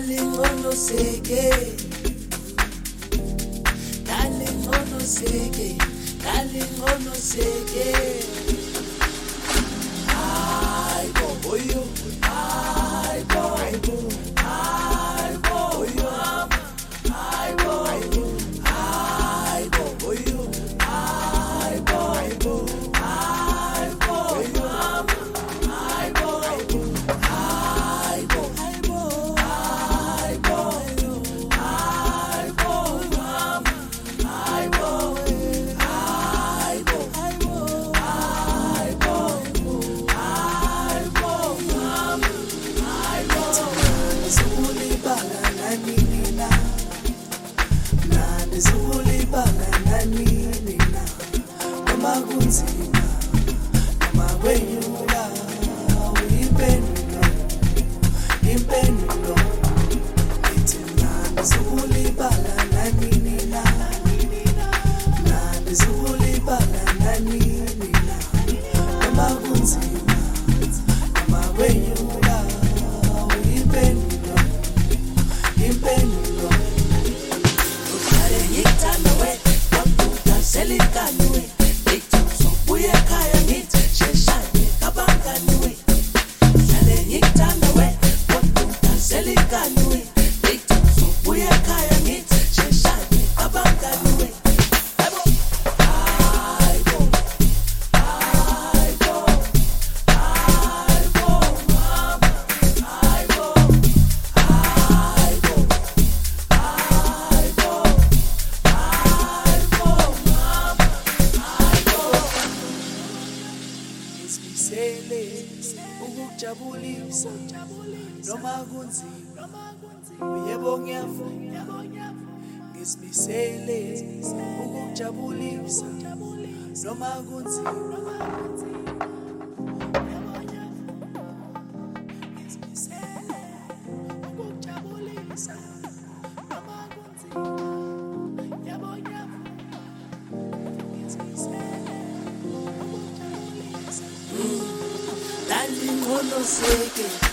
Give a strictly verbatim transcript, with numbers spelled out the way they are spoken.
darling, oh no seke, darling, oh no seke, darling, oh no seke. Ay bo yo, ay bo, ay bo, ay bo yo, ay bo, ay bo, ay bo yo, ay bo, ay bo, ay bo yo, ay bo, ay bo, ay bo, ay bo, ay bo yo, ay bo, ay bo, ay bo, ay bo, ay bo, ay bo, ay bo. Zulibanga nani na, nani zulibanga nani na, noma kunzima, noma kwenyula, impendulo, impendulo. Ithi nani zulibanga nani na, nani zulibanga nani na, noma kunzima, noma kwenyula, impendulo, impendulo. Uthare ngikuthanda wena, wabuka selikani wena. Ethi uzobuya ekhaya ngithi sheshane kabangani wena. Uthare ngikuthanda wena, wabuka selikani wena. Ethi uzobuya ekhaya ngithi sheshane kabangani wena. Hayibo, hayibo, hayibo, mama, hayibo, hayibo, hayibo, hayibo, mama, hayibo. Ngizimisele ukukujabulisa noma kunzima, yebo ngiyavuma. Ngizimisele ukukujabulisa noma kunzima. Ngizimisele ukukujabulisa noma kunzima, yebo ngiyavuma. Ngizimisele ukukujabulisa. Darling, oh no seke.